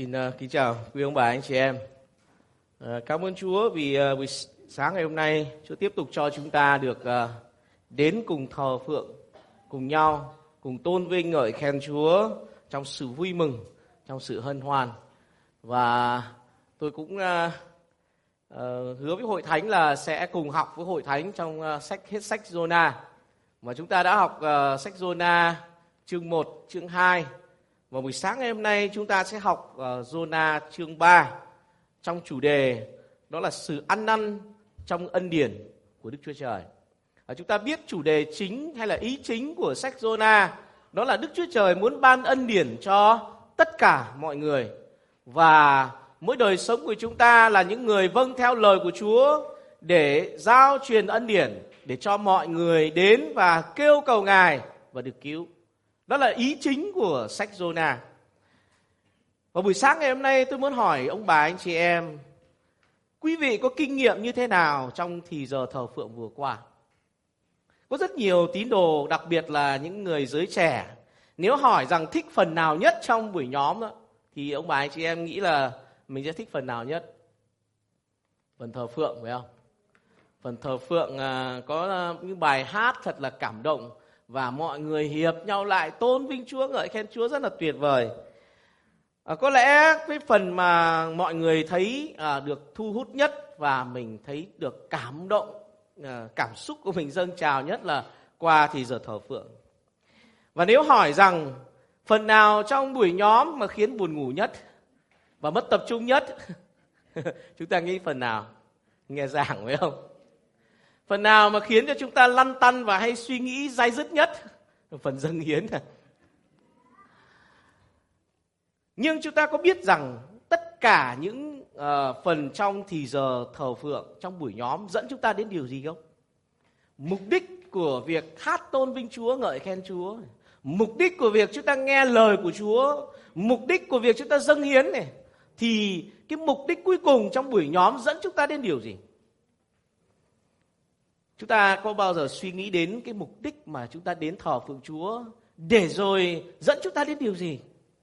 Xin kính chào quý ông bà anh chị em. Cảm ơn Chúa vì buổi sáng ngày hôm nay Chúa tiếp tục cho chúng ta được đến cùng thờ phượng cùng nhau, cùng tôn vinh ngợi khen Chúa trong sự vui mừng, trong sự hân hoan. Và tôi cũng hứa với hội thánh là sẽ cùng học với hội thánh trong hết sách Giô-na. Mà chúng ta đã học sách Giô-na chương 1, chương 2. Và buổi sáng ngày hôm nay chúng ta sẽ học Giô-na chương 3 trong chủ đề đó là sự ăn năn trong ân điển của Đức Chúa Trời. Chúng ta biết chủ đề chính hay là ý chính của sách Giô-na đó là Đức Chúa Trời muốn ban ân điển cho tất cả mọi người. Và mỗi đời sống của chúng ta là những người vâng theo lời của Chúa để giao truyền ân điển, để cho mọi người đến và kêu cầu Ngài và được cứu. Đó là ý chính của sách Giô-na. Và buổi sáng ngày hôm nay tôi muốn hỏi ông bà anh chị em, quý vị có kinh nghiệm như thế nào trong thì giờ thờ phượng vừa qua? Có rất nhiều tín đồ, đặc biệt là những người giới trẻ, nếu hỏi rằng thích phần nào nhất trong buổi nhóm đó, thì ông bà anh chị em nghĩ là mình sẽ thích phần nào nhất? Phần thờ phượng phải không? Phần thờ phượng có những bài hát thật là cảm động và mọi người hiệp nhau lại tôn vinh Chúa, ngợi khen Chúa rất là tuyệt vời. Có lẽ cái phần mà mọi người thấy được thu hút nhất và mình thấy được cảm động, cảm xúc của mình dâng trào nhất là qua thì giờ thờ phượng. Và nếu hỏi rằng phần nào trong buổi nhóm mà khiến buồn ngủ nhất và mất tập trung nhất, chúng ta nghĩ phần nào? Nghe giảng phải không? Phần nào mà khiến cho chúng ta lăn tăn và hay suy nghĩ day dứt nhất? Phần dâng hiến. Nhưng chúng ta có biết rằng tất cả những phần trong thì giờ thờ phượng, trong buổi nhóm dẫn chúng ta đến điều gì không? Mục đích của việc hát tôn vinh Chúa, ngợi khen Chúa, mục đích của việc chúng ta nghe lời của Chúa, mục đích của việc chúng ta dâng hiến này, thì cái mục đích cuối cùng trong buổi nhóm dẫn chúng ta đến điều gì? Chúng ta có bao giờ suy nghĩ đến cái mục đích mà chúng ta đến thờ phượng Chúa để rồi dẫn chúng ta đến điều gì?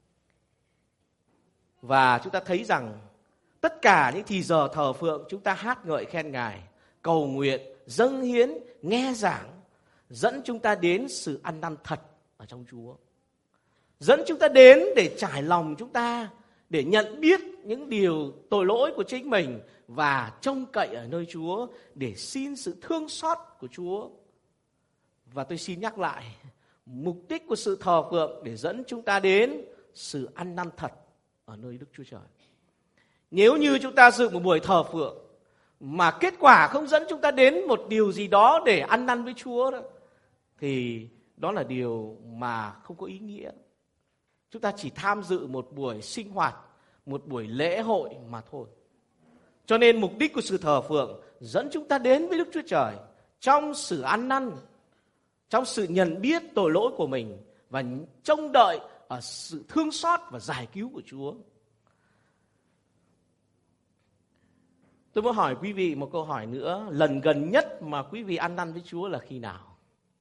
Và chúng ta thấy rằng tất cả những thì giờ thờ phượng chúng ta hát ngợi khen Ngài, cầu nguyện, dâng hiến, nghe giảng dẫn chúng ta đến sự ăn năn thật ở trong Chúa. Dẫn chúng ta đến để trải lòng chúng ta, để nhận biết những điều tội lỗi của chính mình và trông cậy ở nơi Chúa để xin sự thương xót của Chúa. Và tôi xin nhắc lại, mục đích của sự thờ phượng để dẫn chúng ta đến sự ăn năn thật ở nơi Đức Chúa Trời. Nếu như chúng ta dự một buổi thờ phượng mà kết quả không dẫn chúng ta đến một điều gì đó để ăn năn với Chúa đó, thì đó là điều mà không có ý nghĩa. Chúng ta chỉ tham dự một buổi sinh hoạt, một buổi lễ hội mà thôi. Cho nên mục đích của sự thờ phượng dẫn chúng ta đến với Đức Chúa Trời trong sự ăn năn, trong sự nhận biết tội lỗi của mình và trông đợi ở sự thương xót và giải cứu của Chúa. Tôi muốn hỏi quý vị một câu hỏi nữa. Lần gần nhất mà quý vị ăn năn với Chúa là khi nào?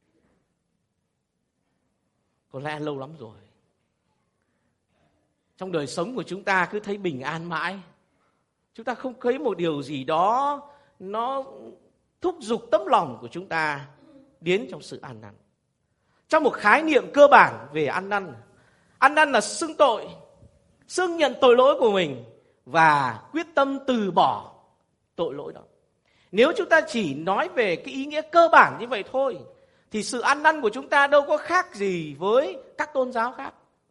Có lẽ lâu lắm rồi. Trong đời sống của chúng ta cứ thấy bình an mãi. Chúng ta không thấy một điều gì đó nó thúc giục tấm lòng của chúng ta đến trong sự ăn năn. Trong một khái niệm cơ bản về ăn năn là xưng tội, xưng nhận tội lỗi của mình và quyết tâm từ bỏ tội lỗi đó. Nếu chúng ta chỉ nói về cái ý nghĩa cơ bản như vậy thôi, thì sự ăn năn của chúng ta đâu có khác gì với các tôn giáo khác.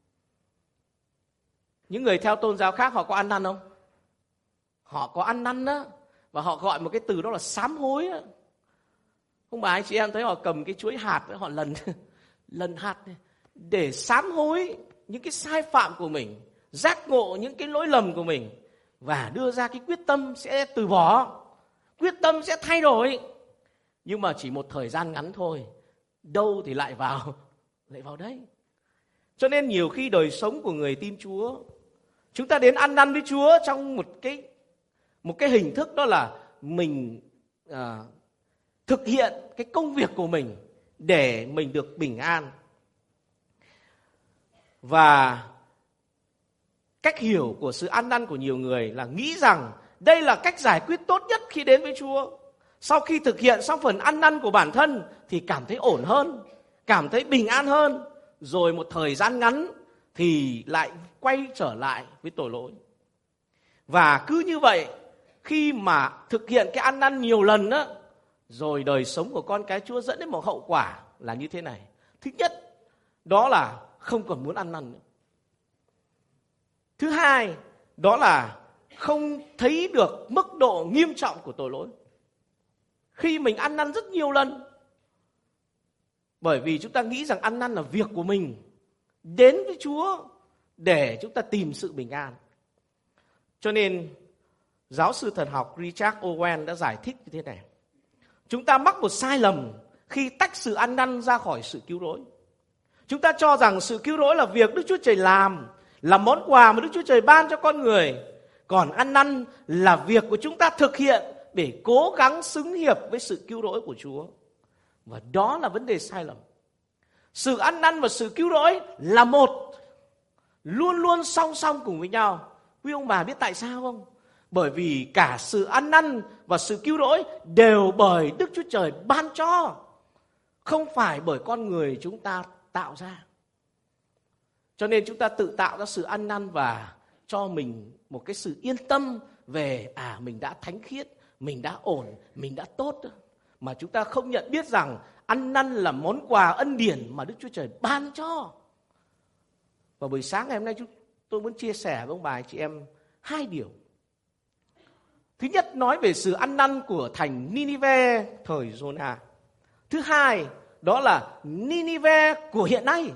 Những người theo tôn giáo khác họ có ăn năn không? Họ có ăn năn đó, và họ gọi một cái từ đó là sám hối đó. Không bà anh chị em thấy họ cầm cái chuỗi hạt đó, họ lần hạt để sám hối những cái sai phạm của mình, giác ngộ những cái lỗi lầm của mình và đưa ra cái quyết tâm sẽ từ bỏ, quyết tâm sẽ thay đổi. Nhưng mà chỉ một thời gian ngắn thôi, đâu thì lại vào đấy. Cho nên nhiều khi đời sống của người tin Chúa, chúng ta đến ăn năn với Chúa trong một cái hình thức đó là mình thực hiện cái công việc của mình để mình được bình an. Và cách hiểu của sự ăn năn của nhiều người là nghĩ rằng đây là cách giải quyết tốt nhất khi đến với Chúa. Sau khi thực hiện xong phần ăn năn của bản thân thì cảm thấy ổn hơn, cảm thấy bình an hơn, rồi một thời gian ngắn thì lại quay trở lại với tội lỗi. Và cứ như vậy, khi mà thực hiện cái ăn năn nhiều lần đó, rồi đời sống của con cái Chúa dẫn đến một hậu quả là như thế này. Thứ nhất, đó là không còn muốn ăn năn nữa. Thứ hai, đó là không thấy được mức độ nghiêm trọng của tội lỗi. Khi mình ăn năn rất nhiều lần, bởi vì chúng ta nghĩ rằng ăn năn là việc của mình, đến với Chúa để chúng ta tìm sự bình an. Cho nên giáo sư thần học Richard Owen đã giải thích như thế này. Chúng ta mắc một sai lầm khi tách sự ăn năn ra khỏi sự cứu rỗi. Chúng ta cho rằng sự cứu rỗi là việc Đức Chúa Trời làm, là món quà mà Đức Chúa Trời ban cho con người. Còn ăn năn là việc của chúng ta thực hiện để cố gắng xứng hiệp với sự cứu rỗi của Chúa. Và đó là vấn đề sai lầm. Sự ăn năn và sự cứu rỗi là một, luôn luôn song song cùng với nhau. Quý ông bà biết tại sao không? Bởi vì cả sự ăn năn và sự cứu rỗi đều bởi Đức Chúa Trời ban cho, không phải bởi con người chúng ta tạo ra. Cho nên chúng ta tự tạo ra sự ăn năn và cho mình một cái sự yên tâm về mình đã thánh khiết, mình đã ổn, mình đã tốt. Mà chúng ta không nhận biết rằng ăn năn là món quà ân điển mà Đức Chúa Trời ban cho. Và buổi sáng ngày hôm nay tôi muốn chia sẻ với ông bà chị em hai điều. Thứ nhất, nói về sự ăn năn của thành Ninive thời Giô-na. Thứ hai, đó là Ninive của hiện nay.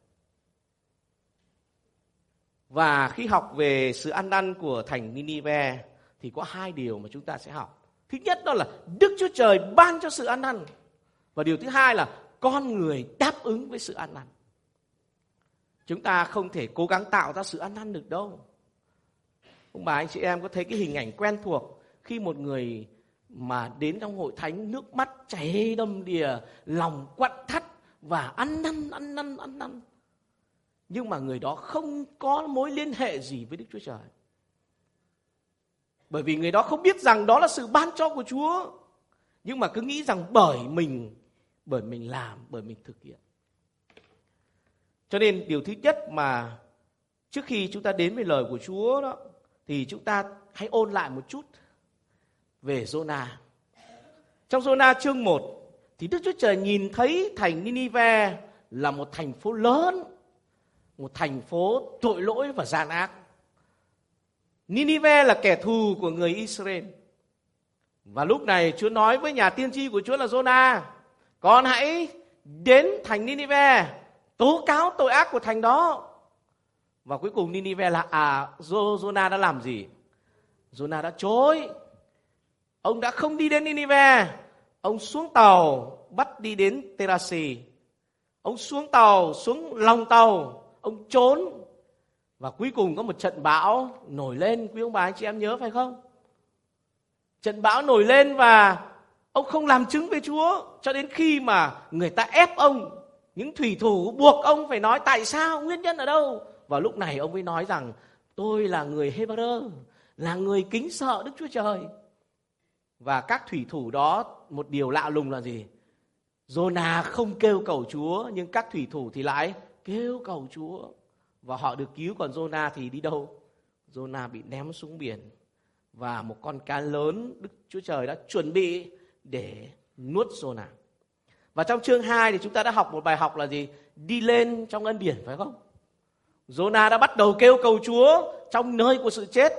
Và khi học về sự ăn năn của thành Ninive thì có hai điều mà chúng ta sẽ học. Thứ nhất, đó là Đức Chúa Trời ban cho sự ăn năn. Và điều thứ hai là con người đáp ứng với sự ăn năn. Chúng ta không thể cố gắng tạo ra sự ăn năn được đâu. Ông bà anh chị em có thấy cái hình ảnh quen thuộc khi một người mà đến trong hội thánh nước mắt chảy đầm đìa, lòng quặn thắt và ăn năn. Nhưng mà người đó không có mối liên hệ gì với Đức Chúa Trời. Bởi vì người đó không biết rằng đó là sự ban cho của Chúa. Nhưng mà cứ nghĩ rằng bởi mình làm, bởi mình thực hiện. Cho nên điều thứ nhất mà trước khi chúng ta đến với lời của Chúa đó, thì chúng ta hãy ôn lại một chút về Giô-na. Trong Giô-na chương 1 thì Đức Chúa Trời nhìn thấy thành Ninive là một thành phố lớn, một thành phố tội lỗi và gian ác. Ninive là kẻ thù của người Israel. Và lúc này Chúa nói với nhà tiên tri của Chúa là Giô-na, con hãy đến thành Ninive, tố cáo tội ác của thành đó. Và cuối cùng Ninive là Giô-na đã làm gì? Giô-na đã chối. Ông đã không đi đến Ninive. Ông xuống tàu bắt đi đến Terasi. Ông xuống tàu, xuống lòng tàu, ông trốn. Và cuối cùng có một trận bão nổi lên, quý ông bà anh chị em nhớ phải không? Trận bão nổi lên và ông không làm chứng với Chúa cho đến khi mà người ta ép ông, những thủy thủ buộc ông phải nói tại sao, nguyên nhân ở đâu. Và lúc này ông mới nói rằng tôi là người Hebrew, là người kính sợ Đức Chúa Trời. Và các thủy thủ đó, một điều lạ lùng là gì? Giô-na không kêu cầu Chúa, nhưng các thủy thủ thì lại kêu cầu Chúa. Và họ được cứu, còn Giô-na thì đi đâu? Giô-na bị ném xuống biển. Và một con cá lớn Đức Chúa Trời đã chuẩn bị để nuốt Giô-na. Và trong chương 2 thì chúng ta đã học một bài học là gì? Đi lên trong ân điển, phải không? Giô-na đã bắt đầu kêu cầu Chúa trong nơi của sự chết.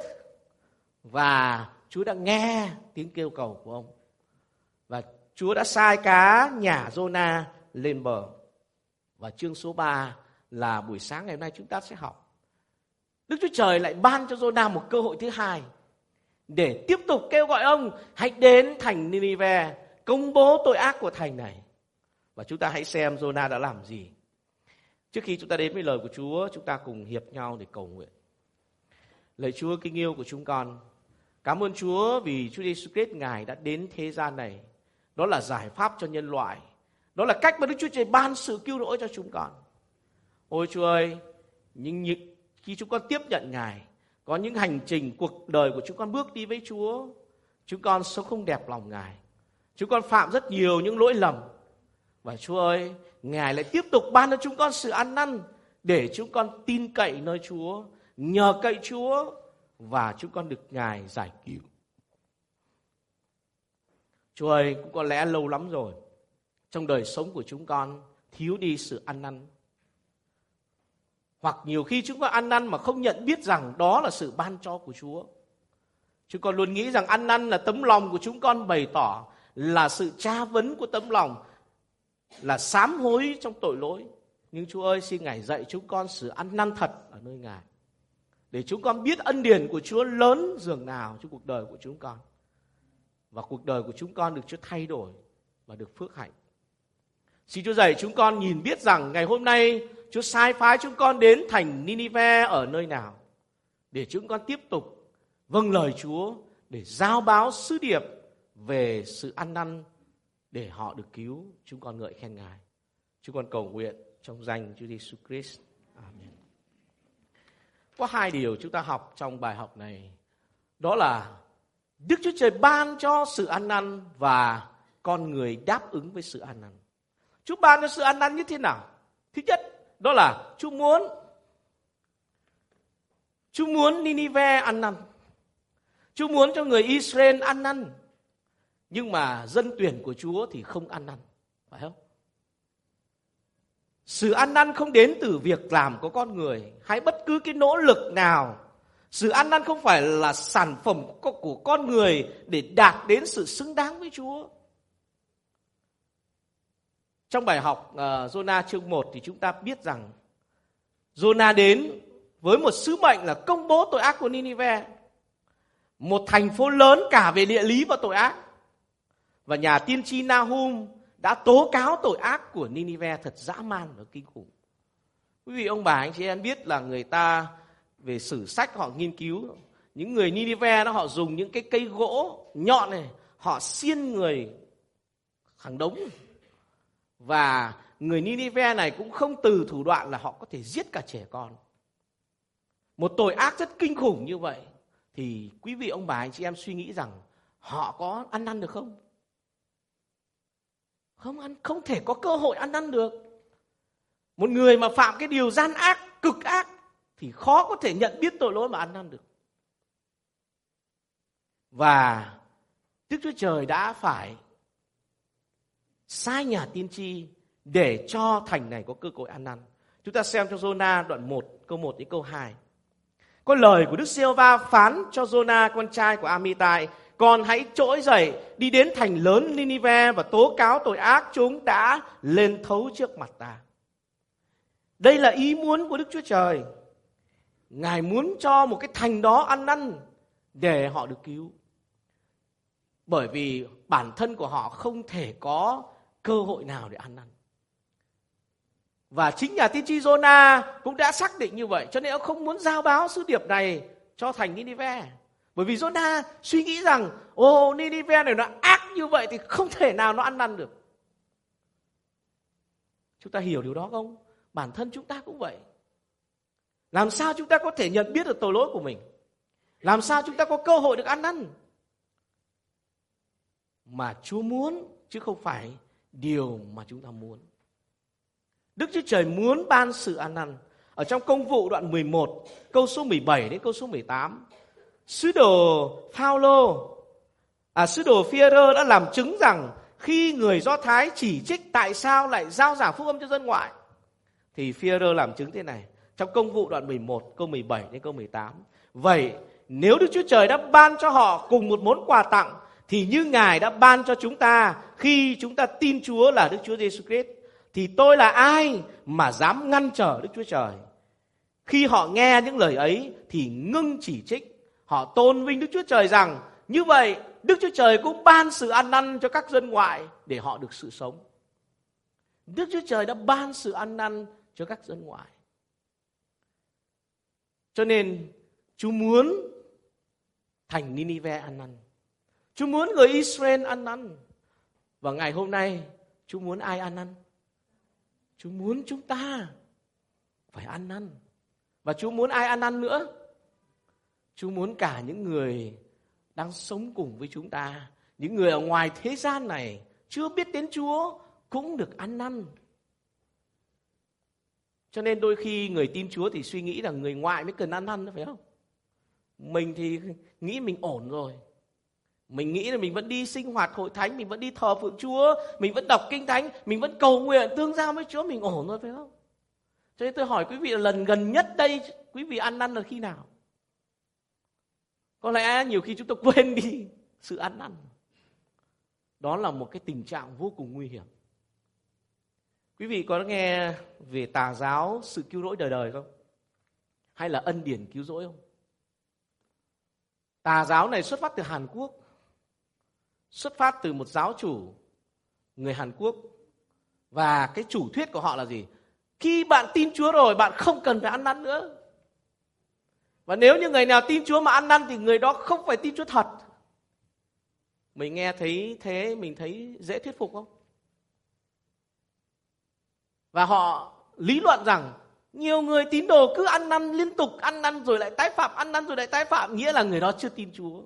Và Chúa đã nghe tiếng kêu cầu của ông. Và Chúa đã sai cá nhả Giô-na lên bờ. Và chương số 3 là buổi sáng ngày hôm nay chúng ta sẽ học. Đức Chúa Trời lại ban cho Giô-na một cơ hội thứ hai để tiếp tục kêu gọi ông hãy đến thành Ninive, công bố tội ác của thành này. Và chúng ta hãy xem Giô-na đã làm gì. Trước khi chúng ta đến với lời của Chúa, chúng ta cùng hiệp nhau để cầu nguyện. Lạy Chúa kính yêu của chúng con, cảm ơn Chúa vì Chúa Giêsu Christ Ngài đã đến thế gian này. Đó là giải pháp cho nhân loại. Đó là cách mà Đức Chúa Trời ban sự cứu rỗi cho chúng con. Ôi Chúa ơi, nhưng khi chúng con tiếp nhận Ngài, Có những hành trình cuộc đời của chúng con bước đi với Chúa, chúng con sống không đẹp lòng Ngài. Chúng con phạm rất nhiều những lỗi lầm. Và Chúa ơi, Ngài lại tiếp tục ban cho chúng con sự ăn năn để chúng con tin cậy nơi Chúa, nhờ cậy Chúa và chúng con được Ngài giải cứu. Chúa ơi, cũng có lẽ lâu lắm rồi, trong đời sống của chúng con thiếu đi sự ăn năn. Hoặc nhiều khi chúng con ăn năn mà không nhận biết rằng đó là sự ban cho của Chúa. Chúng con luôn nghĩ rằng ăn năn là tấm lòng của chúng con bày tỏ, là sự tra vấn của tấm lòng, là sám hối trong tội lỗi. Nhưng Chúa ơi, xin Ngài dạy chúng con sự ăn năn thật ở nơi Ngài, để chúng con biết ân điển của Chúa lớn dường nào trong cuộc đời của chúng con. Và cuộc đời của chúng con được Chúa thay đổi và được phước hạnh. Xin Chúa dạy chúng con nhìn biết rằng ngày hôm nay Chúa sai phái chúng con đến thành Ninive ở nơi nào, để chúng con tiếp tục vâng lời Chúa, để giao báo sứ điệp về sự ăn năn, để họ được cứu. Chúng con ngợi khen Ngài. Chúng con cầu nguyện trong danh Chúa Giêsu Christ. Amen. Có hai điều chúng ta học trong bài học này. Đó là Đức Chúa Trời ban cho sự ăn năn và con người đáp ứng với sự ăn năn. Chúa ban cho sự ăn năn như thế nào? Thứ nhất, đó là Chúa muốn Ninive ăn năn. Chúa muốn cho người Israel ăn năn. Nhưng mà dân tuyển của Chúa thì không ăn năn. Phải không? Sự ăn năn không đến từ việc làm của con người hay bất cứ cái nỗ lực nào. Sự ăn năn không phải là sản phẩm của con người để đạt đến sự xứng đáng với Chúa. Trong bài học Giô-na chương 1 thì chúng ta biết rằng Giô-na đến với một sứ mệnh là công bố tội ác của Ninive, một thành phố lớn cả về địa lý và tội ác. Và nhà tiên tri Nahum đã tố cáo tội ác của Ninive thật dã man và kinh khủng. Quý vị ông bà anh chị em biết là người ta về sử sách họ nghiên cứu, những người Ninive đó họ dùng những cái cây gỗ nhọn này, họ xiên người hàng đống. Và người Ninive này cũng không từ thủ đoạn là họ có thể giết cả trẻ con. Một tội ác rất kinh khủng như vậy thì quý vị ông bà anh chị em suy nghĩ rằng họ có ăn năn được không? Không thể có cơ hội ăn năn được. Một người mà phạm cái điều gian ác, cực ác thì khó có thể nhận biết tội lỗi mà ăn năn được. Và Đức Chúa Trời đã phải sai nhà tiên tri để cho thành này có cơ hội ăn năn. Chúng ta xem trong Giô-na đoạn 1, câu 1 đến câu 2. Có lời của Đức Giê-hô-va phán cho Giô-na con trai của Amitai: con hãy trỗi dậy, đi đến thành lớn Ninive và tố cáo tội ác chúng đã lên thấu trước mặt ta. Đây là ý muốn của Đức Chúa Trời. Ngài muốn cho một cái thành đó ăn năn để họ được cứu. Bởi vì bản thân của họ không thể có cơ hội nào để ăn năn. Và chính nhà tiên tri Giô-na cũng đã xác định như vậy, cho nên ông không muốn giao báo sứ điệp này cho thành Ninive. Bởi vì Giô-na suy nghĩ rằng Ninive này nó ác như vậy thì không thể nào nó ăn năn được. Chúng ta hiểu điều đó không? Bản thân chúng ta cũng vậy. Làm sao chúng ta có thể nhận biết được tội lỗi của mình? Làm sao chúng ta có cơ hội được ăn năn? Mà Chúa muốn chứ không phải điều mà chúng ta muốn. Đức Chúa Trời muốn ban sự ăn năn. Ở trong Công vụ đoạn 11, câu số 17 đến câu số 18, sứ đồ Phi-e-rơ đã làm chứng rằng khi người Do Thái chỉ trích tại sao lại giao giảng phúc âm cho dân ngoại, thì Phi-e-rơ làm chứng thế này. Trong Công vụ đoạn 11, câu 17 đến câu 18. Vậy, nếu Đức Chúa Trời đã ban cho họ cùng một món quà tặng, thì như Ngài đã ban cho chúng ta khi chúng ta tin Chúa là Đức Chúa Giêsu Christ, thì tôi là ai mà dám ngăn trở Đức Chúa Trời? Khi họ nghe những lời ấy thì ngưng chỉ trích. Họ tôn vinh Đức Chúa Trời rằng như vậy Đức Chúa Trời cũng ban sự ăn năn cho các dân ngoại để họ được sự sống. Đức Chúa Trời đã ban sự ăn năn cho các dân ngoại. Cho nên Chúa muốn thành Ninive ăn năn. Chúa muốn người Israel ăn năn. Và ngày hôm nay Chúa muốn ai ăn năn? Chúa muốn chúng ta phải ăn năn. Và Chúa muốn ai ăn năn nữa? Chúa muốn cả những người đang sống cùng với chúng ta, những người ở ngoài thế gian này chưa biết đến Chúa cũng được ăn năn. Cho nên đôi khi người tin Chúa thì suy nghĩ là người ngoại mới cần ăn năn, phải không? Mình thì nghĩ mình ổn rồi. Mình nghĩ là mình vẫn đi sinh hoạt hội thánh, mình vẫn đi thờ phượng Chúa, mình vẫn đọc kinh thánh, mình vẫn cầu nguyện tương giao với Chúa, mình ổn rồi, phải không? Cho nên tôi hỏi quý vị là lần gần nhất đây quý vị ăn năn là khi nào? Có lẽ nhiều khi chúng ta quên đi sự ăn năn. Đó là một cái tình trạng vô cùng nguy hiểm. Quý vị có nghe về tà giáo sự cứu rỗi đời đời không? Hay là ân điển cứu rỗi không? Tà giáo này xuất phát từ Hàn Quốc. Xuất phát từ một giáo chủ người Hàn Quốc. Và cái chủ thuyết của họ là gì? Khi bạn tin Chúa rồi, bạn không cần phải ăn năn nữa. Và nếu như người nào tin Chúa mà ăn năn thì người đó không phải tin Chúa thật. Mình nghe thấy thế, mình thấy dễ thuyết phục không? Và họ lý luận rằng nhiều người tín đồ cứ ăn năn liên tục, ăn năn rồi lại tái phạm, ăn năn rồi lại tái phạm, nghĩa là người đó chưa tin Chúa.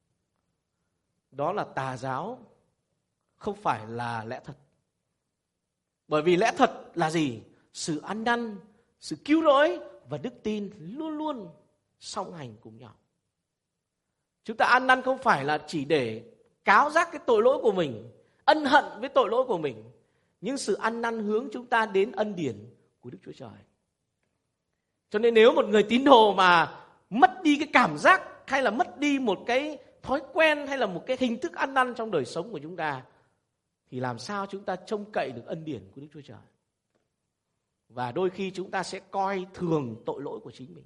Đó là tà giáo, không phải là lẽ thật. Bởi vì lẽ thật là gì? Sự ăn năn, sự cứu rỗi và đức tin luôn luôn song hành cùng nhau. Chúng ta ăn năn không phải là chỉ để cáo giác cái tội lỗi của mình, ân hận với tội lỗi của mình. Nhưng sự ăn năn hướng chúng ta đến ân điển của Đức Chúa Trời. Cho nên nếu một người tín đồ mà mất đi cái cảm giác hay là mất đi một cái thói quen hay là một cái hình thức ăn năn trong đời sống của chúng ta, thì làm sao chúng ta trông cậy được ân điển của Đức Chúa Trời? Và đôi khi chúng ta sẽ coi thường tội lỗi của chính mình.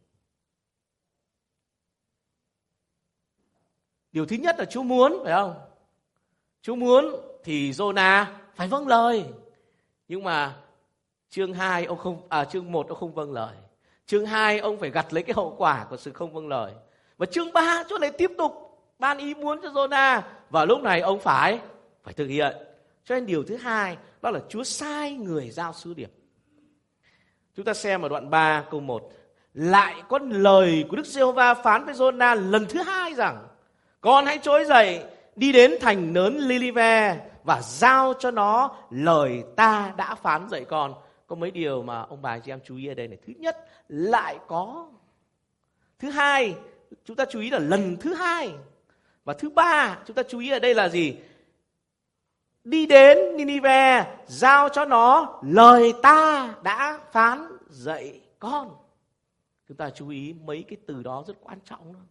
Điều thứ nhất là Chúa muốn, phải không? Chúa muốn thì Giô-na phải vâng lời. Nhưng mà chương 1 ông không vâng lời. Chương 2 ông phải gặt lấy cái hậu quả của sự không vâng lời. Và chương 3 Chúa lại tiếp tục ban ý muốn cho Giô-na, và lúc này ông phải thực hiện. Cho nên điều thứ hai đó là Chúa sai người giao sứ điệp. Chúng ta xem ở đoạn 3 câu 1. Lại có lời của Đức Giê-hô-va phán với Giô-na lần thứ hai rằng: con hãy trỗi dậy, đi đến thành lớn Ninive và giao cho nó lời ta đã phán dạy con. Có mấy điều mà ông bà chị em chú ý ở đây này. Thứ nhất, lại có. Thứ hai, chúng ta chú ý là lần thứ hai. Và thứ ba, chúng ta chú ý ở đây là gì? Đi đến Ninive, giao cho nó lời ta đã phán dạy con. Chúng ta chú ý mấy cái từ đó rất quan trọng đó.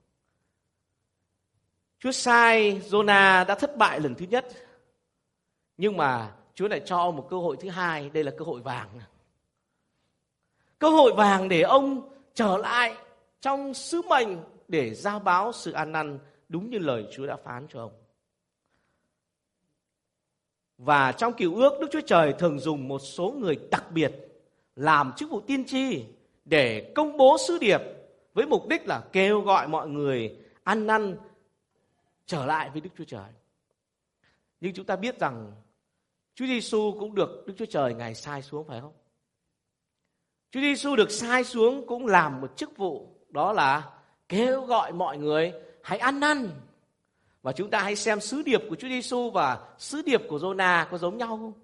Chúa sai Giô-na đã thất bại lần thứ nhất, nhưng mà Chúa lại cho một cơ hội thứ hai. Đây là cơ hội vàng. Cơ hội vàng để ông trở lại trong sứ mệnh để giao báo sự ăn năn đúng như lời Chúa đã phán cho ông. Và trong Cựu Ước, Đức Chúa Trời thường dùng một số người đặc biệt làm chức vụ tiên tri để công bố sứ điệp với mục đích là kêu gọi mọi người ăn năn trở lại với Đức Chúa Trời. Nhưng chúng ta biết rằng Chúa Giêsu cũng được Đức Chúa Trời Ngài sai xuống, phải không? Chúa Giêsu được sai xuống cũng làm một chức vụ, đó là kêu gọi mọi người hãy ăn năn. Và chúng ta hãy xem sứ điệp của Chúa Giêsu và sứ điệp của Giô-na có giống nhau không?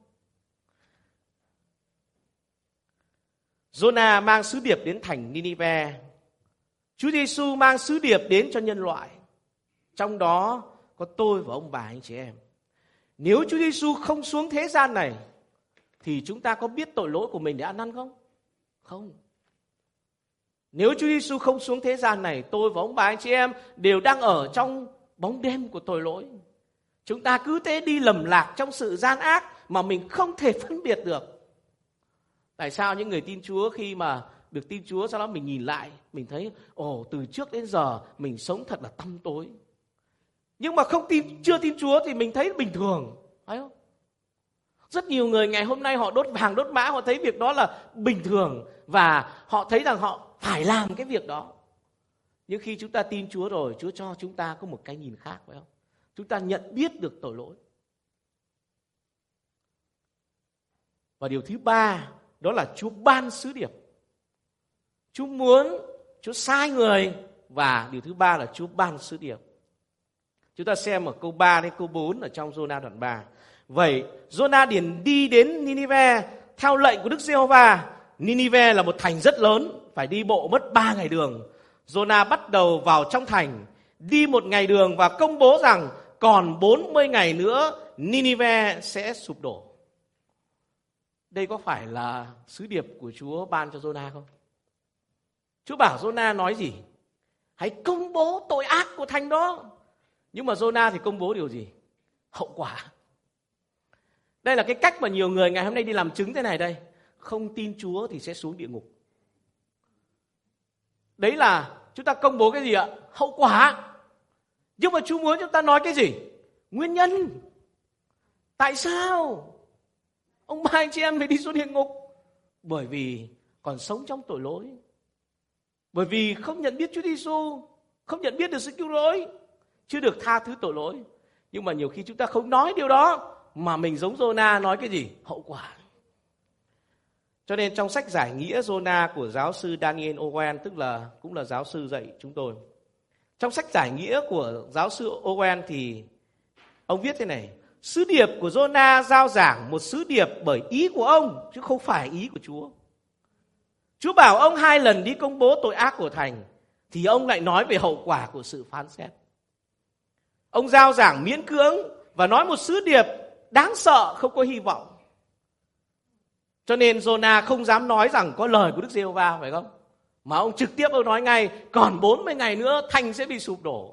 Giô-na mang sứ điệp đến thành Ninive. Chúa Giêsu mang sứ điệp đến cho nhân loại. Trong đó có tôi và ông bà anh chị em. Nếu Chúa Giêsu không xuống thế gian này thì chúng ta có biết tội lỗi của mình để ăn năn không? Không. Nếu Chúa Giêsu không xuống thế gian này, tôi và ông bà anh chị em đều đang ở trong bóng đêm của tội lỗi. Chúng ta cứ thế đi lầm lạc trong sự gian ác mà mình không thể phân biệt được. Tại sao những người tin Chúa khi mà được tin Chúa, sau đó mình nhìn lại, mình thấy từ trước đến giờ mình sống thật là tăm tối. Nhưng mà chưa tin Chúa thì mình thấy bình thường, phải không? Rất nhiều người ngày hôm nay họ đốt vàng đốt mã, họ thấy việc đó là bình thường và họ thấy rằng họ phải làm cái việc đó. Nhưng khi chúng ta tin Chúa rồi, Chúa cho chúng ta có một cái nhìn khác, phải không? Chúng ta nhận biết được tội lỗi. Và điều thứ ba, đó là Chúa ban sứ điệp. Chúa sai người và điều thứ ba là Chúa ban sứ điệp. Chúng ta xem ở câu 3 đến câu 4 ở trong Giô-na đoạn 3. Vậy Giô-na liền đi đến Ninive theo lệnh của Đức Giê-hô-va. Ninive là một thành rất lớn, phải đi bộ mất 3 ngày đường. Giô-na bắt đầu vào trong thành, đi 1 ngày đường và công bố rằng còn 40 ngày nữa Ninive sẽ sụp đổ. Đây có phải là sứ điệp của Chúa ban cho Giô-na không? Chúa bảo Giô-na nói gì? Hãy công bố tội ác của thành đó. Nhưng mà Giô-na thì công bố điều gì? Hậu quả. Đây là cái cách mà nhiều người ngày hôm nay đi làm chứng thế này đây. Không tin Chúa thì sẽ xuống địa ngục. Đấy là chúng ta công bố cái gì ạ? Hậu quả. Nhưng mà Chúa muốn chúng ta nói cái gì? Nguyên nhân. Tại sao ông bà anh chị em phải đi xuống địa ngục? Bởi vì còn sống trong tội lỗi. Bởi vì không nhận biết Chúa Giêsu, không nhận biết được sự cứu rỗi, chưa được tha thứ tội lỗi. Nhưng mà nhiều khi chúng ta không nói điều đó, mà mình giống Giô-na nói cái gì? Hậu quả. Cho nên trong sách giải nghĩa Giô-na của giáo sư Daniel Owen, tức là cũng là giáo sư dạy chúng tôi. Trong sách giải nghĩa của giáo sư Owen thì ông viết thế này: sứ điệp của Giô-na giao giảng một sứ điệp bởi ý của ông, chứ không phải ý của Chúa. Chúa bảo ông 2 lần đi công bố tội ác của thành, thì ông lại nói về hậu quả của sự phán xét. Ông giao giảng miễn cưỡng và nói một sứ điệp đáng sợ, không có hy vọng. Cho nên Giô-na không dám nói rằng có lời của Đức Giê-hô-va, phải không? Mà ông trực tiếp ông nói ngay, còn 40 ngày nữa thành sẽ bị sụp đổ.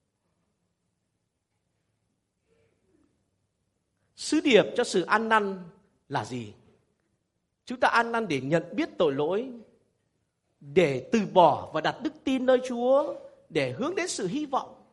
Sứ điệp cho sự ăn năn là gì? Chúng ta ăn năn để nhận biết tội lỗi, để từ bỏ và đặt đức tin nơi Chúa, để hướng đến sự hy vọng,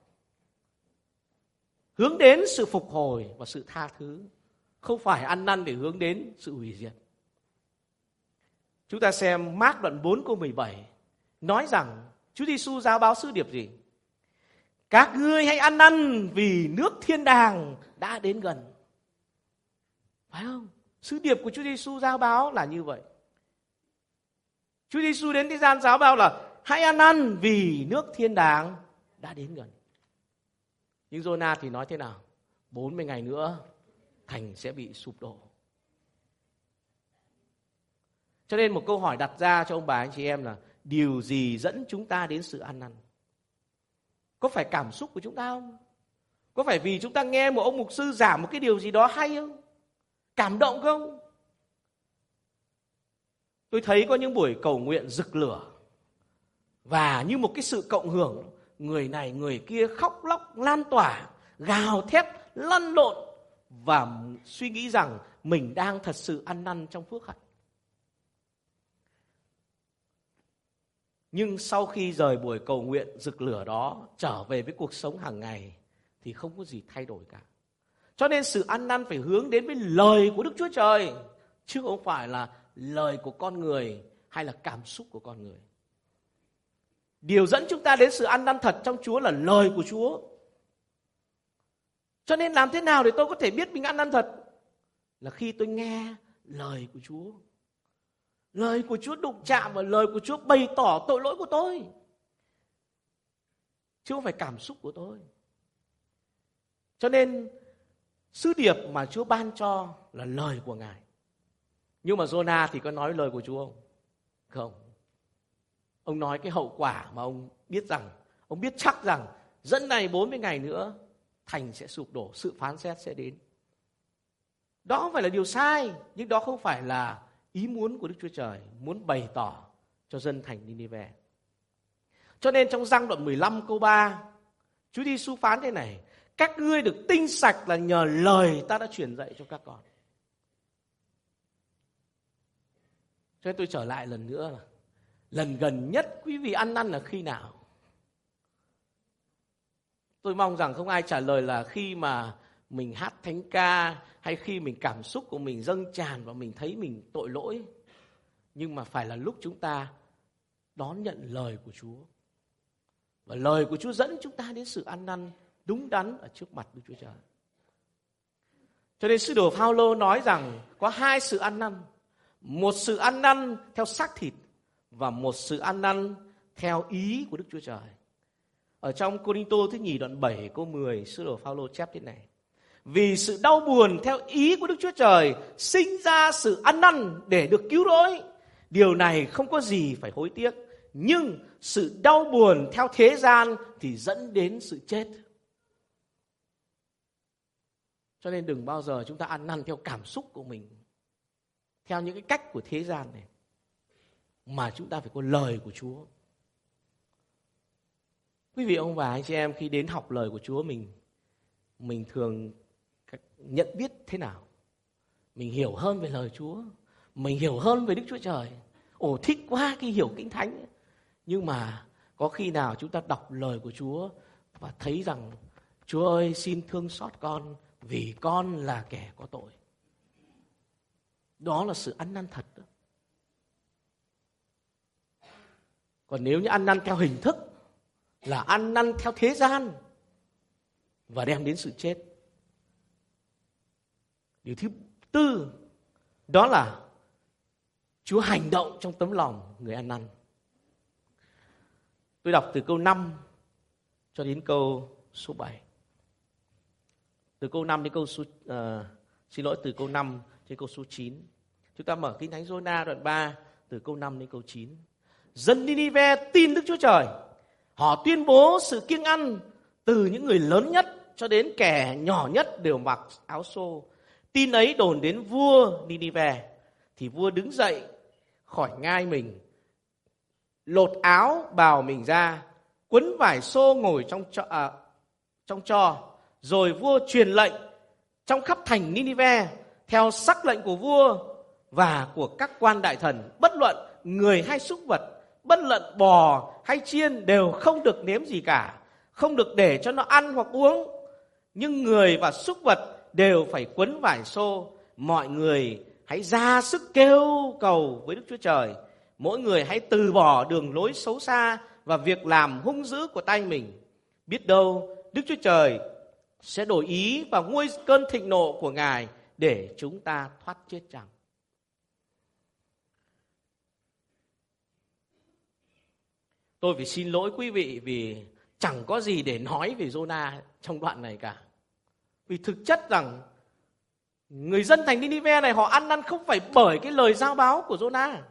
hướng đến sự phục hồi và sự tha thứ. Không phải ăn năn để hướng đến sự hủy diệt. Chúng ta xem Mác đoạn 4 câu 17 nói rằng Chúa Giêsu giáo báo sứ điệp gì? Các ngươi hãy ăn năn vì nước thiên đàng đã đến gần. Phải không? Sứ điệp của Chúa Giêsu giáo báo là như vậy. Chúa Giêsu đến thế gian giáo báo là hãy ăn năn vì nước thiên đàng đã đến gần. Nhưng Giô-na thì nói thế nào? 40 ngày nữa thành sẽ bị sụp đổ. Cho nên một câu hỏi đặt ra cho ông bà anh chị em là điều gì dẫn chúng ta đến sự ăn năn? Có phải cảm xúc của chúng ta không? Có phải vì chúng ta nghe một ông mục sư giảng một cái điều gì đó hay không? Cảm động không? Tôi thấy có những buổi cầu nguyện rực lửa và như một cái sự cộng hưởng, người này người kia khóc lóc lan tỏa, gào thét lăn lộn và suy nghĩ rằng mình đang thật sự ăn năn trong phước hạnh. Nhưng sau khi rời buổi cầu nguyện rực lửa đó, trở về với cuộc sống hàng ngày thì không có gì thay đổi cả. Cho nên sự ăn năn phải hướng đến với lời của Đức Chúa Trời, chứ không phải là lời của con người hay là cảm xúc của con người. Điều dẫn chúng ta đến sự ăn năn thật trong Chúa là lời của Chúa. Cho nên làm thế nào để tôi có thể biết mình ăn năn thật? Là khi tôi nghe lời của Chúa. Lời của Chúa đụng chạm và lời của Chúa bày tỏ tội lỗi của tôi, chứ không phải cảm xúc của tôi. Cho nên sứ điệp mà Chúa ban cho là lời của Ngài. Nhưng mà Giô-na thì có nói lời của Chúa không? Không. Ông nói cái hậu quả mà ông biết rằng, ông biết chắc rằng dẫn này 40 ngày nữa thành sẽ sụp đổ, sự phán xét sẽ đến. Đó không phải là điều sai, nhưng đó không phải là ý muốn của Đức Chúa Trời, muốn bày tỏ cho dân thành Ninive. Cho nên trong Giăng đoạn 15 câu 3, Chúa Giêsu phán thế này: các ngươi được tinh sạch là nhờ lời ta đã truyền dạy cho các con. Cho nên tôi trở lại lần nữa là lần gần nhất quý vị ăn năn là khi nào? Tôi mong rằng không ai trả lời là khi mà mình hát thánh ca hay khi mình cảm xúc của mình dâng tràn và mình thấy mình tội lỗi. Nhưng mà phải là lúc chúng ta đón nhận lời của Chúa. Và lời của Chúa dẫn chúng ta đến sự ăn năn đúng đắn ở trước mặt Đức Chúa Trời. Cho nên sứ đồ Phao-lô nói rằng có 2 sự ăn năn. Một sự ăn năn theo xác thịt và một sự ăn năn theo ý của Đức Chúa Trời. Ở trong Cô-rinh-tô thứ nhì đoạn 7 câu 10, sứ đồ Phao-lô chép thế này: vì sự đau buồn theo ý của Đức Chúa Trời sinh ra sự ăn năn để được cứu rỗi. Điều này không có gì phải hối tiếc. Nhưng sự đau buồn theo thế gian thì dẫn đến sự chết. Cho nên đừng bao giờ chúng ta ăn năn theo cảm xúc của mình, theo những cái cách của thế gian này, mà chúng ta phải có lời của Chúa. Quý vị ông bà anh chị em, khi đến học lời của Chúa, mình thường nhận biết thế nào? Mình hiểu hơn về lời Chúa, mình hiểu hơn về Đức Chúa Trời. Ồ, thích quá khi hiểu Kinh Thánh. Nhưng mà có khi nào chúng ta đọc lời của Chúa và thấy rằng Chúa ơi, xin thương xót con vì con là kẻ có tội. Đó là sự ăn năn thật đó. Còn nếu như ăn năn theo hình thức, là ăn năn theo thế gian và đem đến sự chết. Điều thứ tư, đó là Chúa hành động trong tấm lòng người ăn năn. Tôi đọc từ câu 5 cho đến câu số 7. Từ câu 5 đến câu số từ câu 5 đến câu số 9. Chúng ta mở Kinh Thánh Giô-na đoạn 3 từ câu 5 đến câu 9. Dân Ninive tin Đức Chúa Trời. Họ tuyên bố sự kiêng ăn, từ những người lớn nhất cho đến kẻ nhỏ nhất đều mặc áo xô. Tin ấy đồn đến vua Ninive, thì vua đứng dậy khỏi ngai mình, lột áo bào mình ra, quấn vải xô ngồi trong tro. Rồi vua truyền lệnh trong khắp thành Ninive theo sắc lệnh của vua và của các quan đại thần, bất luận người hay súc vật, bất luận bò hay chiên đều không được nếm gì cả, không được để cho nó ăn hoặc uống. Nhưng người và súc vật đều phải quấn vải xô. Mọi người hãy ra sức kêu cầu với Đức Chúa Trời. Mỗi người hãy từ bỏ đường lối xấu xa và việc làm hung dữ của tay mình. Biết đâu Đức Chúa Trời sẽ đổi ý và nguôi cơn thịnh nộ của Ngài để chúng ta thoát chết chăng. Tôi phải xin lỗi quý vị vì chẳng có gì để nói về Giô-na trong đoạn này cả. Vì thực chất rằng người dân thành Ninive này họ ăn năn không phải bởi cái lời giao báo của Giô-na,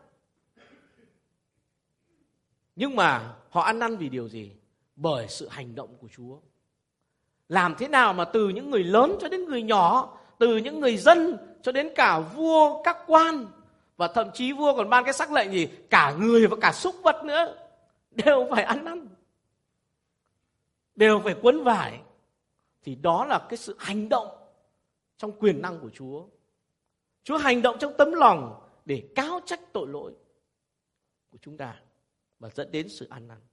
nhưng mà họ ăn năn vì điều gì? Bởi sự hành động của Chúa. Làm thế nào mà từ những người lớn cho đến người nhỏ, từ những người dân cho đến cả vua, các quan, và thậm chí vua còn ban cái sắc lệnh gì? Cả người và cả súc vật nữa đều phải ăn năn, đều phải quấn vải. Thì đó là cái sự hành động trong quyền năng của Chúa. Chúa hành động trong tấm lòng để cáo trách tội lỗi của chúng ta và dẫn đến sự ăn năn.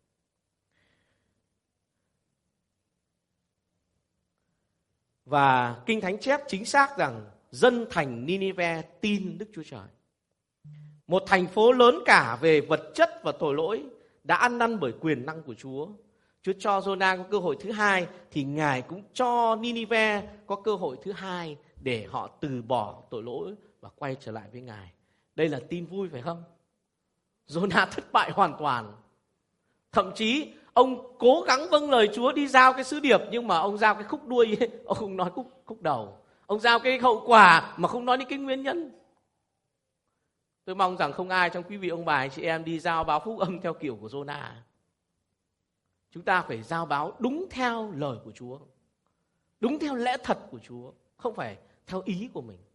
Và Kinh Thánh chép chính xác rằng dân thành Ninive tin Đức Chúa Trời. Một thành phố lớn cả về vật chất và tội lỗi đã ăn năn bởi quyền năng của Chúa. Chúa cho Giô-na có cơ hội thứ hai, thì Ngài cũng cho Ninive có cơ hội thứ hai để họ từ bỏ tội lỗi và quay trở lại với Ngài. Đây là tin vui phải không? Giô-na thất bại hoàn toàn. Thậm chí ông cố gắng vâng lời Chúa đi giao cái sứ điệp, nhưng mà ông giao cái khúc đuôi ấy, ông không nói khúc đầu. Ông giao cái hậu quả mà không nói đến cái nguyên nhân. Tôi mong rằng không ai trong quý vị ông bà anh chị em đi giao báo phúc âm theo kiểu của Giô-na. Chúng ta phải giao báo đúng theo lời của Chúa, đúng theo lẽ thật của Chúa, không phải theo ý của mình.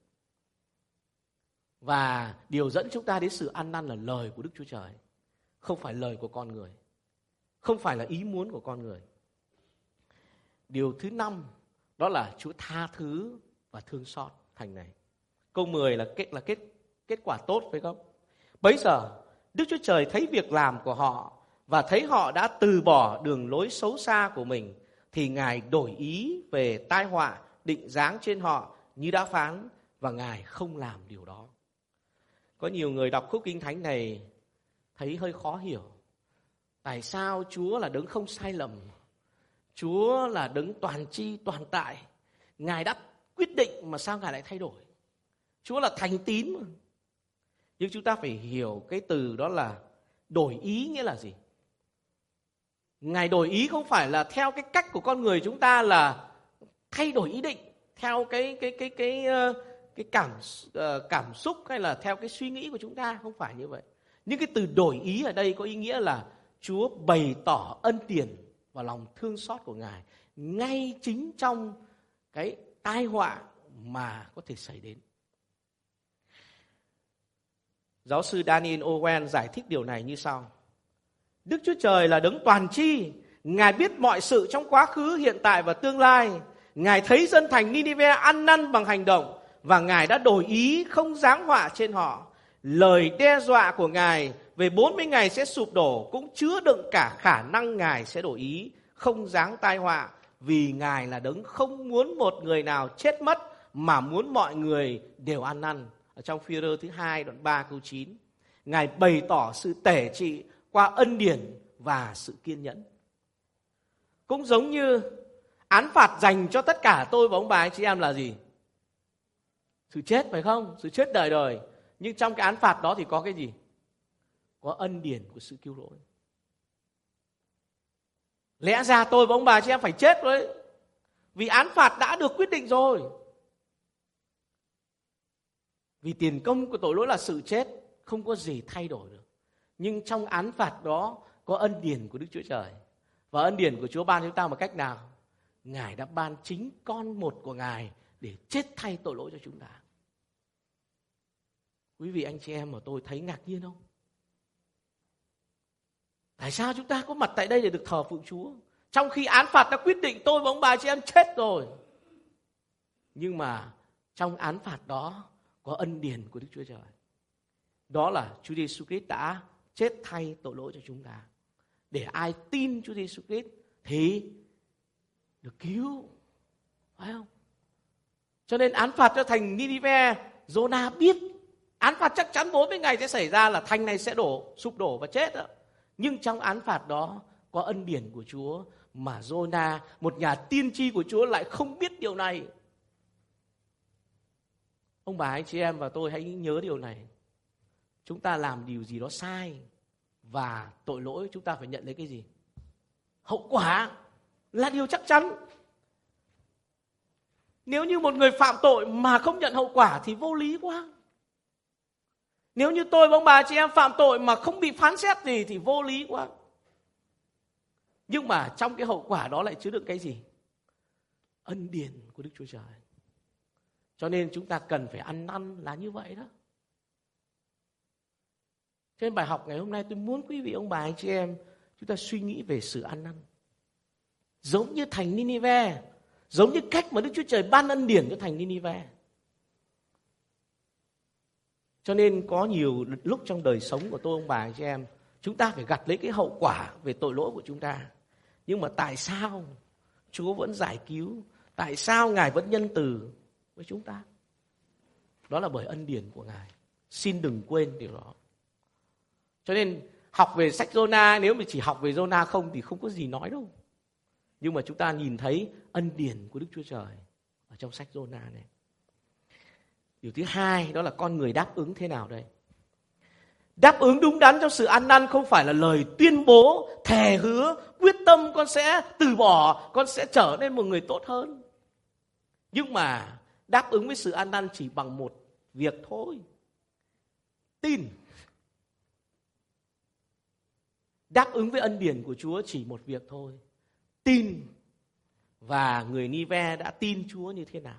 Và điều dẫn chúng ta đến sự ăn năn là lời của Đức Chúa Trời, không phải lời của con người, không phải là ý muốn của con người. Điều thứ 5 đó là Chúa tha thứ và thương xót thành này. Câu 10 là kết quả tốt phải không? Bấy giờ Đức Chúa Trời thấy việc làm của họ và thấy họ đã từ bỏ đường lối xấu xa của mình, thì Ngài đổi ý về tai họa định giáng trên họ như đã phán, và Ngài không làm điều đó. Có nhiều người đọc khúc Kinh Thánh này thấy hơi khó hiểu. Tại sao Chúa là đấng không sai lầm? Chúa là đấng toàn tri toàn tại. Ngài đã quyết định mà sao Ngài lại thay đổi? Chúa là thành tín mà. Nhưng chúng ta phải hiểu cái từ đó là đổi ý nghĩa là gì? Ngài đổi ý không phải là theo cái cách của con người chúng ta là thay đổi ý định theo cái cảm xúc hay là theo cái suy nghĩ của chúng ta, không phải như vậy. Nhưng cái từ đổi ý ở đây có ý nghĩa là Chúa bày tỏ ân điển và lòng thương xót của Ngài ngay chính trong cái tai họa mà có thể xảy đến. Giáo sư Daniel Owen giải thích điều này như sau: Đức Chúa Trời là đấng toàn tri, Ngài biết mọi sự trong quá khứ, hiện tại và tương lai. Ngài thấy dân thành Ninive ăn năn bằng hành động và Ngài đã đổi ý không giáng họa trên họ. Lời đe dọa của Ngài về 40 ngày sẽ sụp đổ cũng chứa đựng cả khả năng Ngài sẽ đổi ý không giáng tai họa, vì Ngài là đấng không muốn một người nào chết mất mà muốn mọi người đều ăn năn. Ở trong Phi-rơ thứ 2 đoạn 3 câu 9, Ngài bày tỏ sự tể trị qua ân điển và sự kiên nhẫn. Cũng giống như án phạt dành cho tất cả tôi và ông bà anh chị em là gì? Sự chết, phải không? Sự chết đời đời. Nhưng trong cái án phạt đó thì có cái gì? Có ân điển của sự cứu rỗi. Lẽ ra tôi và ông bà chị em phải chết đấy, vì án phạt đã được quyết định rồi. Vì tiền công của tội lỗi là sự chết, không có gì thay đổi được. Nhưng trong án phạt đó có ân điển của Đức Chúa Trời. Và ân điển của Chúa ban chúng ta một cách nào? Ngài đã ban chính con một của Ngài để chết thay tội lỗi cho chúng ta. Quý vị anh chị em mà tôi thấy ngạc nhiên không? Tại sao chúng ta có mặt tại đây để được thờ phượng Chúa, trong khi án phạt đã quyết định tôi và ông bà chị em chết rồi? Nhưng mà trong án phạt đó có ân điển của Đức Chúa Trời. Đó là Chúa Giêsu Christ đã chết thay tội lỗi cho chúng ta, để ai tin Chúa Giêsu Christ thì được cứu, phải không? Cho nên án phạt cho thành Ninive, Giô-na biết án phạt chắc chắn 40 ngày sẽ xảy ra, là thành này sẽ sụp đổ và chết đó. Nhưng trong án phạt đó có ân điển của Chúa mà Giô-na, một nhà tiên tri của Chúa, lại không biết điều này. Ông bà anh chị em và tôi hãy nhớ điều này. Chúng ta làm điều gì đó sai và tội lỗi, chúng ta phải nhận lấy cái gì? Hậu quả là điều chắc chắn. Nếu như một người phạm tội mà không nhận hậu quả thì vô lý quá. Nếu như tôi và ông bà chị em phạm tội mà không bị phán xét gì thì vô lý quá. Nhưng mà trong cái hậu quả đó lại chứa đựng cái gì? Ân điển của Đức Chúa Trời. Cho nên chúng ta cần phải ăn năn là như vậy đó. Trên bài học ngày hôm nay tôi muốn quý vị ông bà anh chị em chúng ta suy nghĩ về sự ăn năn. Giống như thành Ninive, giống như cách mà Đức Chúa Trời ban ân điển cho thành Ninive. Cho nên có nhiều lúc trong đời sống của tôi ông bà anh chị em, chúng ta phải gặt lấy cái hậu quả về tội lỗi của chúng ta. Nhưng mà tại sao Chúa vẫn giải cứu? Tại sao Ngài vẫn nhân từ với chúng ta? Đó là bởi ân điển của Ngài. Xin đừng quên điều đó. Cho nên học về sách Giô-na, nếu mà chỉ học về Giô-na không thì không có gì nói đâu. Nhưng mà chúng ta nhìn thấy ân điển của Đức Chúa Trời ở trong sách Giô-na này. Điều thứ hai đó là con người đáp ứng thế nào đây? Đáp ứng đúng đắn trong sự ăn năn không phải là lời tuyên bố, thề hứa, quyết tâm con sẽ từ bỏ, con sẽ trở nên một người tốt hơn. Nhưng mà đáp ứng với sự ăn năn chỉ bằng một việc thôi. Tin. Đáp ứng với ân điển của Chúa chỉ một việc thôi. Tin. Và người Ni-ve đã tin Chúa như thế nào?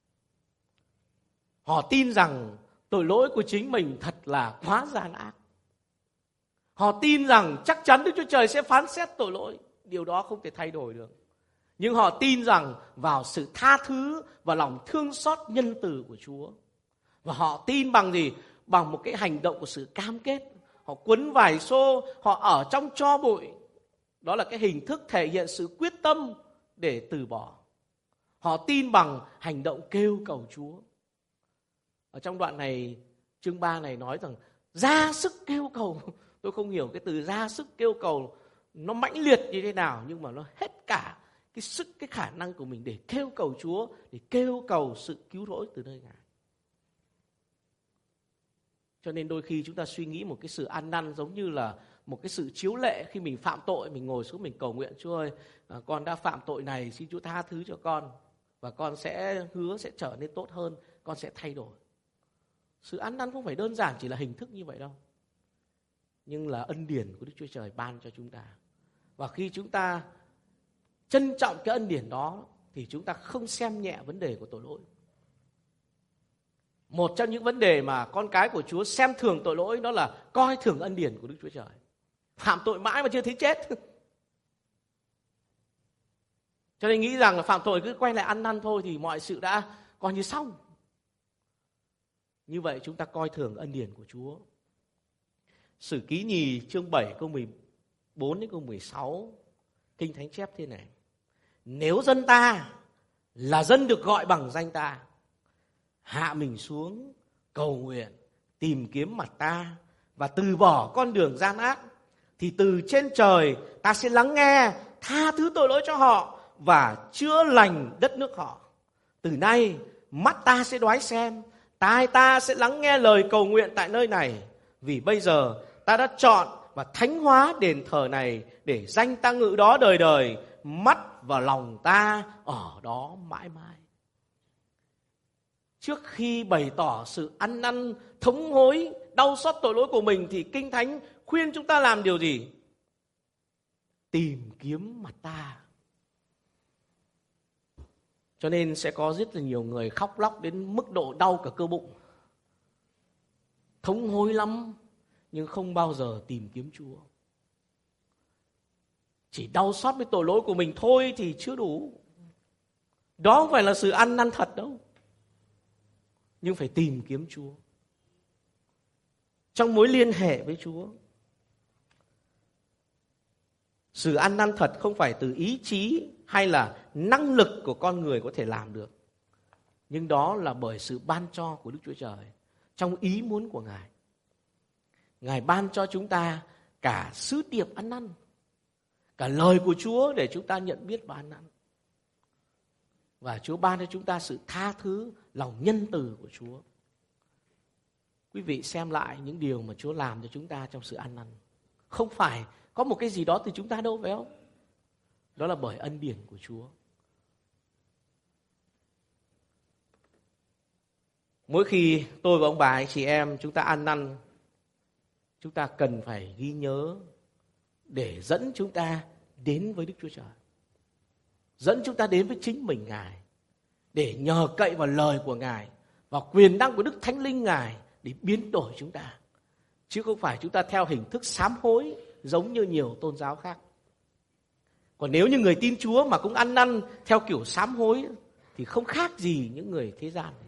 Họ tin rằng tội lỗi của chính mình thật là quá gian ác. Họ tin rằng chắc chắn Đức Chúa Trời sẽ phán xét tội lỗi. Điều đó không thể thay đổi được. Nhưng họ tin rằng vào sự tha thứ và lòng thương xót nhân từ của Chúa. Và họ tin bằng gì? Bằng một cái hành động của sự cam kết. Họ quấn vải xô, họ ở trong tro bụi. Đó là cái hình thức thể hiện sự quyết tâm để từ bỏ. Họ tin bằng hành động kêu cầu Chúa. Ở trong đoạn này, chương 3 này nói rằng ra sức kêu cầu. Tôi không hiểu cái từ ra sức kêu cầu nó mãnh liệt như thế nào, nhưng mà nó hết cả cái sức, cái khả năng của mình để kêu cầu Chúa, để kêu cầu sự cứu rỗi từ nơi Ngài. Cho nên đôi khi chúng ta suy nghĩ một cái sự ăn năn giống như là một cái sự chiếu lệ. Khi mình phạm tội, mình ngồi xuống mình cầu nguyện: Chúa ơi, con đã phạm tội này, xin Chúa tha thứ cho con, và con sẽ hứa sẽ trở nên tốt hơn, con sẽ thay đổi. Sự ăn năn không phải đơn giản chỉ là hình thức như vậy đâu, nhưng là ân điển của Đức Chúa Trời ban cho chúng ta. Và khi chúng ta trân trọng cái ân điển đó thì chúng ta không xem nhẹ vấn đề của tội lỗi. Một trong những vấn đề mà con cái của Chúa xem thường tội lỗi đó là coi thường ân điển của Đức Chúa Trời. Phạm tội mãi mà chưa thấy chết. Cho nên nghĩ rằng là phạm tội cứ quay lại ăn năn thôi thì mọi sự đã coi như xong. Như vậy chúng ta coi thường ân điển của Chúa. Sử Ký Nhì chương 7 câu 14 đến câu 16, Kinh Thánh chép thế này: Nếu dân ta là dân được gọi bằng danh ta, hạ mình xuống, cầu nguyện, tìm kiếm mặt ta và từ bỏ con đường gian ác, thì từ trên trời ta sẽ lắng nghe, tha thứ tội lỗi cho họ và chữa lành đất nước họ. Từ nay mắt ta sẽ đoái xem, tai ta sẽ lắng nghe lời cầu nguyện tại nơi này, vì bây giờ ta đã chọn và thánh hóa đền thờ này để danh ta ngự đó đời đời, mắt và lòng ta ở đó mãi mãi. Trước khi bày tỏ sự ăn năn, thống hối, đau xót tội lỗi của mình thì Kinh Thánh khuyên chúng ta làm điều gì? Tìm kiếm mặt ta. Cho nên sẽ có rất là nhiều người khóc lóc đến mức độ đau cả cơ bụng. Thống hối lắm nhưng không bao giờ tìm kiếm Chúa. Chỉ đau xót với tội lỗi của mình thôi thì chưa đủ. Đó không phải là sự ăn năn thật đâu. Nhưng phải tìm kiếm Chúa. Trong mối liên hệ với Chúa. Sự ăn năn thật không phải từ ý chí hay là năng lực của con người có thể làm được. Nhưng đó là bởi sự ban cho của Đức Chúa Trời. Trong ý muốn của Ngài. Ngài ban cho chúng ta cả sứ điệp ăn năn, cả lời của Chúa để chúng ta nhận biết và ăn năn. Và Chúa ban cho chúng ta sự tha thứ, lòng nhân từ của Chúa. Quý vị xem lại những điều mà Chúa làm cho chúng ta trong sự ăn năn. Không phải có một cái gì đó từ chúng ta đâu, phải không? Đó là bởi ân điển của Chúa. Mỗi khi tôi và ông bà anh chị em chúng ta ăn năn, chúng ta cần phải ghi nhớ để dẫn chúng ta đến với Đức Chúa Trời. Dẫn chúng ta đến với chính mình Ngài. Để nhờ cậy vào lời của Ngài, vào quyền năng của Đức Thánh Linh Ngài để biến đổi chúng ta. Chứ không phải chúng ta theo hình thức sám hối giống như nhiều tôn giáo khác. Còn nếu như người tin Chúa mà cũng ăn năn theo kiểu sám hối thì không khác gì những người thế gian này.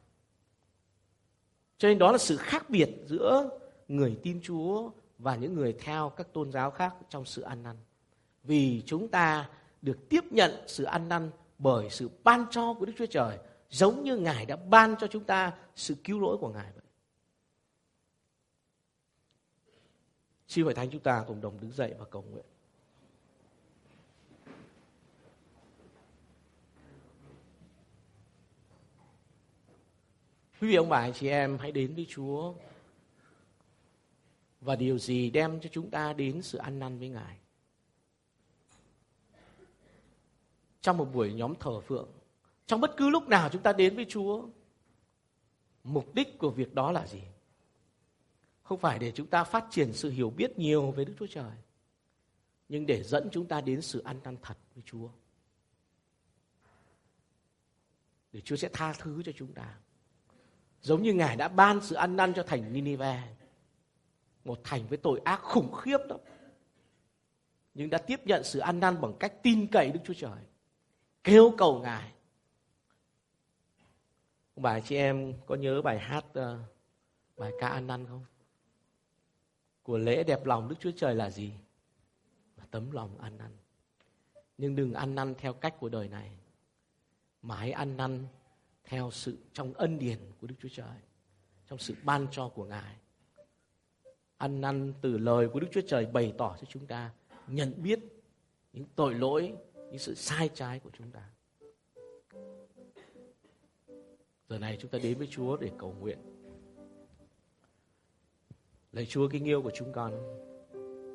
Cho nên đó là sự khác biệt giữa người tin Chúa và những người theo các tôn giáo khác trong sự ăn năn. Vì chúng ta được tiếp nhận sự ăn năn bởi sự ban cho của Đức Chúa Trời, giống như Ngài đã ban cho chúng ta sự cứu rỗi của Ngài vậy. Xin Hội Thánh chúng ta cùng đồng đứng dậy và cầu nguyện. Quý vị ông bà anh chị em hãy đến với Chúa. Và điều gì đem cho chúng ta đến sự ăn năn với Ngài? Trong một buổi nhóm thờ phượng, trong bất cứ lúc nào chúng ta đến với Chúa, mục đích của việc đó là gì? Không phải để chúng ta phát triển sự hiểu biết nhiều về Đức Chúa Trời, nhưng để dẫn chúng ta đến sự ăn năn thật với Chúa. Để Chúa sẽ tha thứ cho chúng ta. Giống như Ngài đã ban sự ăn năn cho thành Ninive, một thành với tội ác khủng khiếp đó, nhưng đã tiếp nhận sự ăn năn bằng cách tin cậy Đức Chúa Trời, kêu cầu Ngài. Ông bà chị em có nhớ bài hát, bài ca ăn năn không? Của lễ đẹp lòng Đức Chúa Trời là gì? Là tấm lòng ăn năn. Nhưng đừng ăn năn theo cách của đời này, mà hãy ăn năn theo sự trong ân điển của Đức Chúa Trời, trong sự ban cho của Ngài. Ăn năn từ lời của Đức Chúa Trời bày tỏ cho chúng ta nhận biết những tội lỗi, những sự sai trái của chúng ta. Giờ này chúng ta đến với Chúa để cầu nguyện. Lạy Chúa kính yêu của chúng con,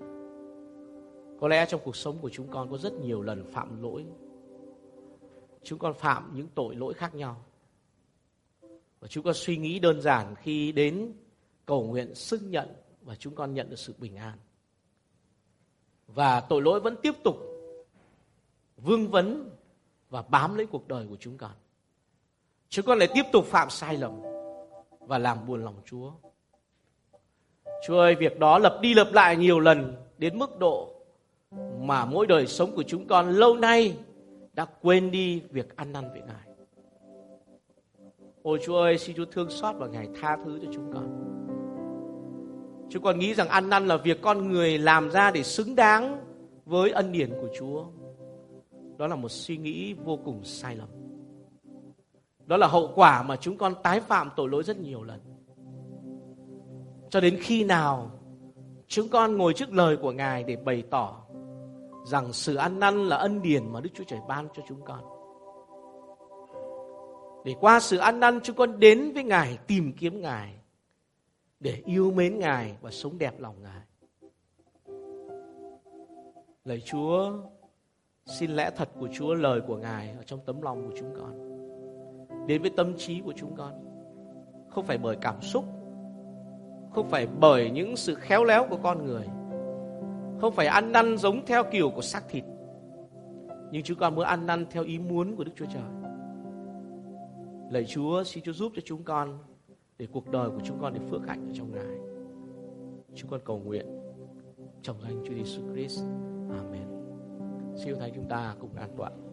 Có lẽ trong cuộc sống của chúng con có rất nhiều lần phạm lỗi. Chúng con phạm những tội lỗi khác nhau. Và chúng con suy nghĩ đơn giản khi đến cầu nguyện xưng nhận và chúng con nhận được sự bình an. Và tội lỗi vẫn tiếp tục vương vấn và bám lấy cuộc đời của chúng con. Chúng con lại tiếp tục phạm sai lầm và làm buồn lòng Chúa. Chúa ơi, việc đó lặp đi lặp lại nhiều lần đến mức độ mà mỗi đời sống của chúng con lâu nay đã quên đi việc ăn năn với Ngài. Ôi Chúa ơi, xin Chúa thương xót và Ngài tha thứ cho chúng con. Chúng con nghĩ rằng ăn năn là việc con người làm ra để xứng đáng với ân điển của Chúa. Đó là một suy nghĩ vô cùng sai lầm. Đó là hậu quả mà chúng con tái phạm tội lỗi rất nhiều lần. Cho đến khi nào chúng con ngồi trước lời của Ngài để bày tỏ rằng sự ăn năn là ân điển mà Đức Chúa Trời ban cho chúng con. Để qua sự ăn năn chúng con đến với Ngài, tìm kiếm Ngài, để yêu mến Ngài và sống đẹp lòng Ngài. Lạy Chúa, xin lẽ thật của Chúa, lời của Ngài ở trong tấm lòng của chúng con, đến với tâm trí của chúng con. Không phải bởi cảm xúc, không phải bởi những sự khéo léo của con người, không phải ăn năn giống theo kiểu của xác thịt, nhưng chúng con muốn ăn năn theo ý muốn của Đức Chúa Trời. Lạy Chúa, xin Chúa giúp cho chúng con, để cuộc đời của chúng con được phước hạnh ở trong Ngài. Chúng con cầu nguyện trong danh Chúa Giêsu Christ. Amen. Siêu thánh chúng ta cùng an tọa.